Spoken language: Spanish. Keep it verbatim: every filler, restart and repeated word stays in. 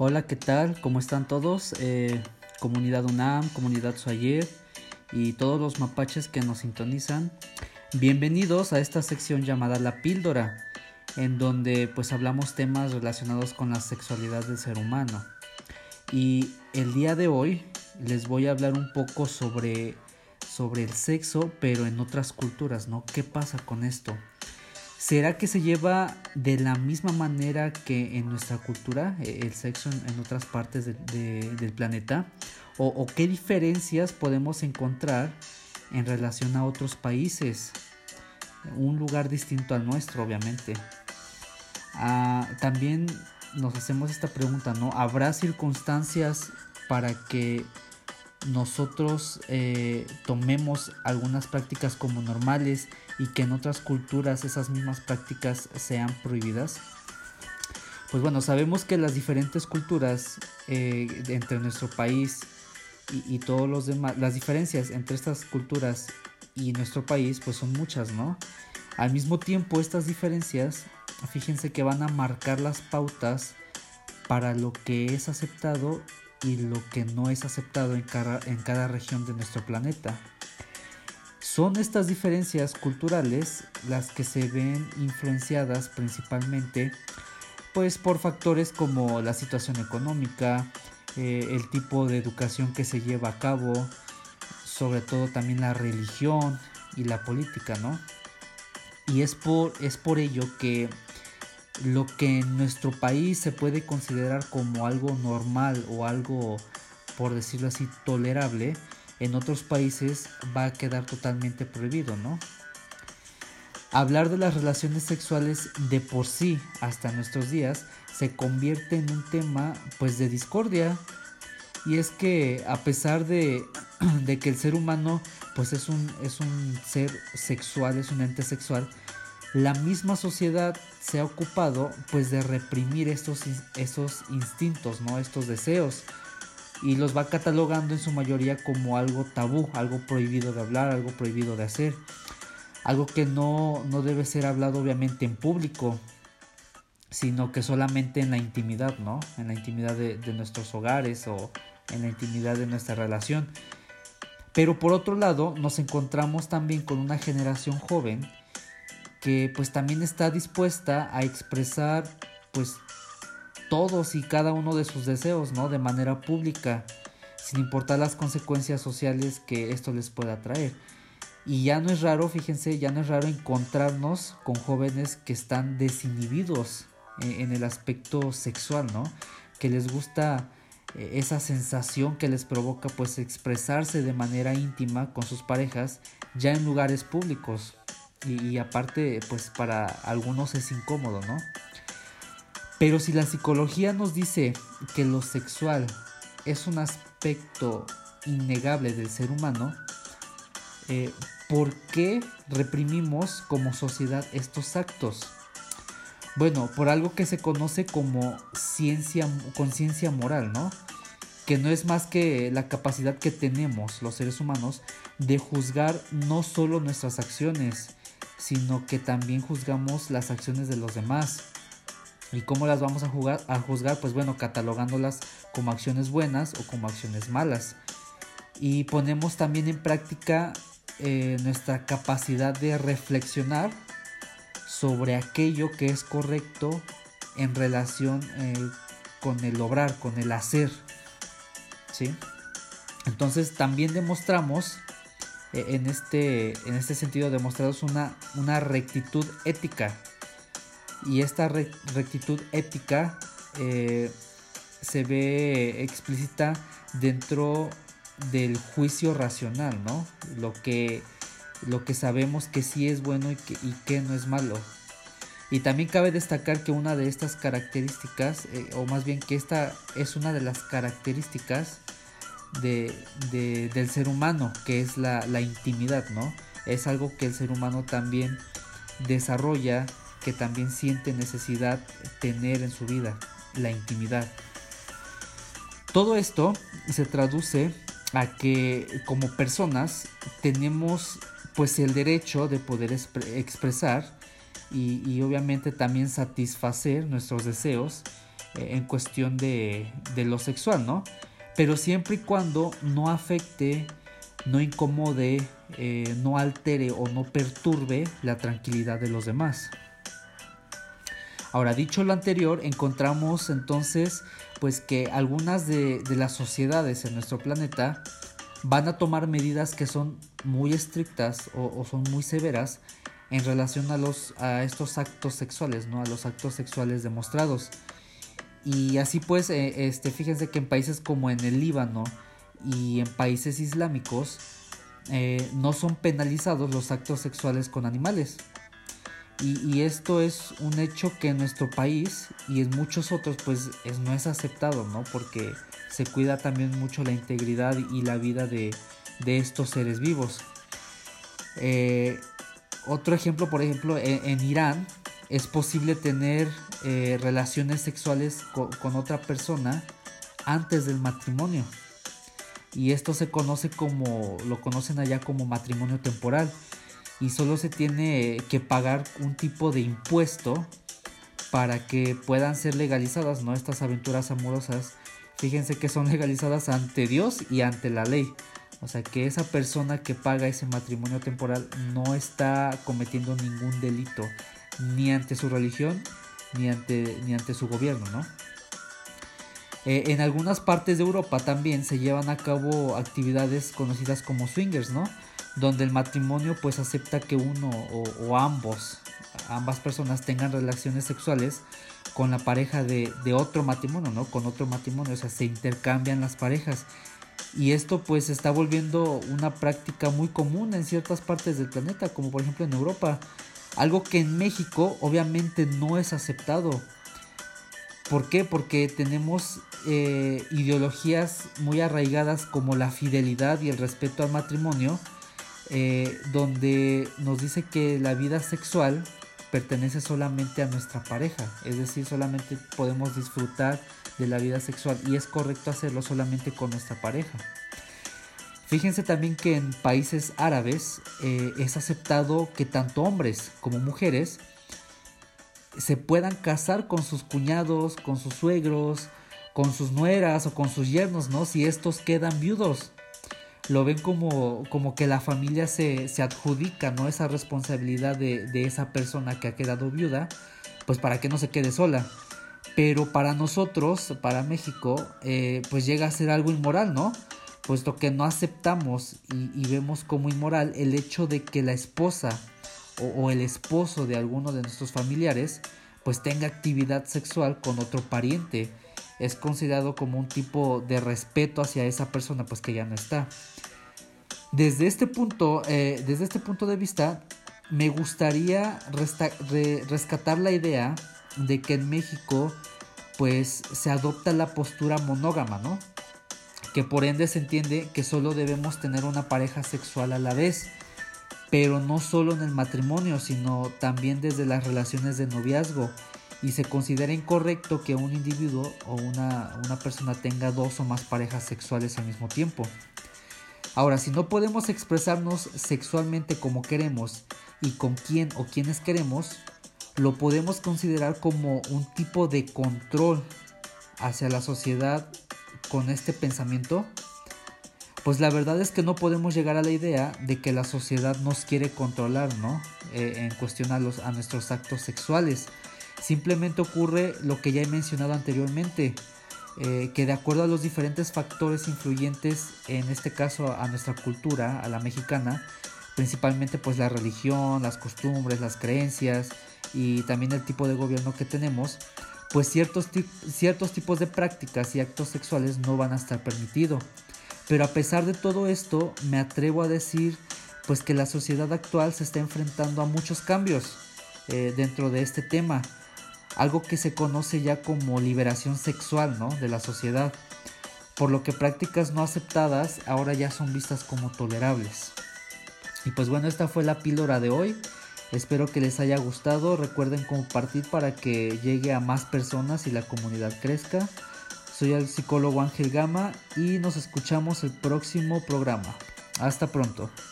Hola, ¿qué tal? ¿Cómo están todos? Eh, comunidad UNAM, comunidad Suayer y todos los mapaches que nos sintonizan. Bienvenidos a esta sección llamada La Píldora, en donde pues hablamos temas relacionados con la sexualidad del ser humano. Y el día de hoy les voy a hablar un poco sobre, sobre el sexo, pero en otras culturas, ¿no? ¿Qué pasa con esto? ¿Será que se lleva de la misma manera que en nuestra cultura el sexo en, en otras partes de, de, del planeta? ¿O, ¿O qué diferencias podemos encontrar en relación a otros países? Un lugar distinto al nuestro, obviamente. Ah, también nos hacemos esta pregunta, ¿no? ¿Habrá circunstancias para que nosotros eh, tomemos algunas prácticas como normales y que en otras culturas esas mismas prácticas sean prohibidas? Pues bueno, sabemos que las diferentes culturas eh, entre nuestro país y, y todos los demás, las diferencias entre estas culturas y nuestro país pues son muchas, ¿no? Al mismo tiempo, estas diferencias, fíjense que van a marcar las pautas para lo que es aceptado y lo que no es aceptado en cada, en cada región de nuestro planeta. Son estas diferencias culturales las que se ven influenciadas principalmente pues por factores como la situación económica, eh, el tipo de educación que se lleva a cabo, sobre todo también la religión y la política, ¿no? Y es por, es por ello que lo que en nuestro país se puede considerar como algo normal o algo, por decirlo así, tolerable, en otros países va a quedar totalmente prohibido, ¿no? Hablar de las relaciones sexuales de por sí hasta nuestros días se convierte en un tema pues de discordia. Y es que a pesar de, de que el ser humano pues es un, es un ser sexual, es un ente sexual, la misma sociedad se ha ocupado pues de reprimir estos, esos instintos, ¿no? Estos deseos, y los va catalogando en su mayoría como algo tabú, algo prohibido de hablar, algo prohibido de hacer, algo que no, no debe ser hablado obviamente en público, sino que solamente en la intimidad, ¿no? En la intimidad de, de nuestros hogares o en la intimidad de nuestra relación. Pero por otro lado nos encontramos también con una generación joven que pues también está dispuesta a expresar pues todos y cada uno de sus deseos, ¿no? De manera pública, sin importar las consecuencias sociales que esto les pueda traer. Y ya no es raro, fíjense, ya no es raro encontrarnos con jóvenes que están desinhibidos en, en el aspecto sexual, ¿no? Que les gusta eh, esa sensación que les provoca pues expresarse de manera íntima con sus parejas ya en lugares públicos. Y, y aparte pues para algunos es incómodo, ¿no? Pero si la psicología nos dice que lo sexual es un aspecto innegable del ser humano, eh, ¿por qué reprimimos como sociedad estos actos? Bueno, por algo que se conoce como ciencia, conciencia moral, ¿no? Que no es más que la capacidad que tenemos los seres humanos de juzgar no solo nuestras acciones, sino que también juzgamos las acciones de los demás. ¿Y cómo las vamos a, jugar, a juzgar? Pues bueno, catalogándolas como acciones buenas o como acciones malas. Y ponemos también en práctica eh, nuestra capacidad de reflexionar sobre aquello que es correcto en relación eh, con el obrar, con el hacer, ¿sí? Entonces también demostramos, eh, en, este, en este sentido, demostramos una, una rectitud ética. Y esta re- rectitud ética eh, se ve explícita dentro del juicio racional, ¿no? Lo que, lo que sabemos que sí es bueno y que, y que no es malo. Y también cabe destacar que una de estas características, eh, o más bien que esta es una de las características de, de, del ser humano, que es la, la intimidad, ¿no? Es algo que el ser humano también desarrolla, que también siente necesidad tener en su vida, la intimidad. Todo esto se traduce a que como personas tenemos pues el derecho de poder expresar y, y obviamente también satisfacer nuestros deseos eh, en cuestión de, de lo sexual, ¿no? Pero siempre y cuando no afecte, no incomode, eh, no altere o no perturbe la tranquilidad de los demás. Ahora, dicho lo anterior, encontramos entonces pues que algunas de, de las sociedades en nuestro planeta van a tomar medidas que son muy estrictas o, o son muy severas en relación a, los, a estos actos sexuales, ¿no? A los actos sexuales demostrados. Y así pues, eh, este, fíjense que en países como en el Líbano y en países islámicos eh, no son penalizados los actos sexuales con animales. Y, y esto es un hecho que en nuestro país y en muchos otros pues es, no es aceptado, ¿no? Porque se cuida también mucho la integridad y la vida de, de estos seres vivos. Eh, otro ejemplo, por ejemplo, en, en Irán es posible tener eh, relaciones sexuales con, con otra persona antes del matrimonio. Y esto se conoce como, lo conocen allá como matrimonio temporal. Y solo se tiene que pagar un tipo de impuesto para que puedan ser legalizadas, ¿no? Estas aventuras amorosas. Fíjense que son legalizadas ante Dios y ante la ley. O sea que esa persona que paga ese matrimonio temporal no está cometiendo ningún delito, ni ante su religión, ni ante, ni ante su gobierno, ¿no? Eh, en algunas partes de Europa también se llevan a cabo actividades conocidas como swingers, ¿no? Donde el matrimonio pues acepta que uno o, o ambos, ambas personas tengan relaciones sexuales con la pareja de, de otro matrimonio, ¿no? Con otro matrimonio, o sea, se intercambian las parejas. Y esto pues se está volviendo una práctica muy común en ciertas partes del planeta, como por ejemplo en Europa. Algo que en México obviamente no es aceptado. ¿Por qué? Porque tenemos eh, ideologías muy arraigadas como la fidelidad y el respeto al matrimonio, eh, donde nos dice que la vida sexual pertenece solamente a nuestra pareja, es decir, solamente podemos disfrutar de la vida sexual y es correcto hacerlo solamente con nuestra pareja. Fíjense también que en países árabes eh, es aceptado que tanto hombres como mujeres se puedan casar con sus cuñados, con sus suegros, con sus nueras o con sus yernos, ¿no? Si estos quedan viudos. Lo ven como, como que la familia se, se adjudica, ¿no? Esa responsabilidad de, de esa persona que ha quedado viuda, pues para que no se quede sola. Pero para nosotros, para México, eh, pues llega a ser algo inmoral, ¿no? Puesto que no aceptamos y, y vemos como inmoral el hecho de que la esposa o, o el esposo de alguno de nuestros familiares pues tenga actividad sexual con otro pariente. Es considerado como un tipo de respeto hacia esa persona pues que ya no está. Desde este punto, eh, desde este punto de vista, me gustaría resta- re- rescatar la idea de que en México pues se adopta la postura monógama, ¿no? Que por ende se entiende que solo debemos tener una pareja sexual a la vez, pero no solo en el matrimonio, sino también desde las relaciones de noviazgo. Y se considera incorrecto que un individuo o una, una persona tenga dos o más parejas sexuales al mismo tiempo. Ahora, si no podemos expresarnos sexualmente como queremos y con quién o quiénes queremos, lo podemos considerar como un tipo de control hacia la sociedad con este pensamiento. Pues la verdad es que no podemos llegar a la idea de que la sociedad nos quiere controlar, ¿no? Eh, en cuestión a, los, a nuestros actos sexuales. Simplemente ocurre lo que ya he mencionado anteriormente, eh, que de acuerdo a los diferentes factores influyentes, en este caso a nuestra cultura, a la mexicana, principalmente pues la religión, las costumbres, las creencias y también el tipo de gobierno que tenemos, pues ciertos, ciertos tipos de prácticas y actos sexuales no van a estar permitidos. Pero a pesar de todo esto, me atrevo a decir pues que la sociedad actual se está enfrentando a muchos cambios eh, dentro de este tema. Algo que se conoce ya como liberación sexual, ¿no? De la sociedad. Por lo que prácticas no aceptadas ahora ya son vistas como tolerables. Y pues bueno, esta fue la píldora de hoy. Espero que les haya gustado. Recuerden compartir para que llegue a más personas y la comunidad crezca. Soy el psicólogo Ángel Gama y nos escuchamos el próximo programa. Hasta pronto.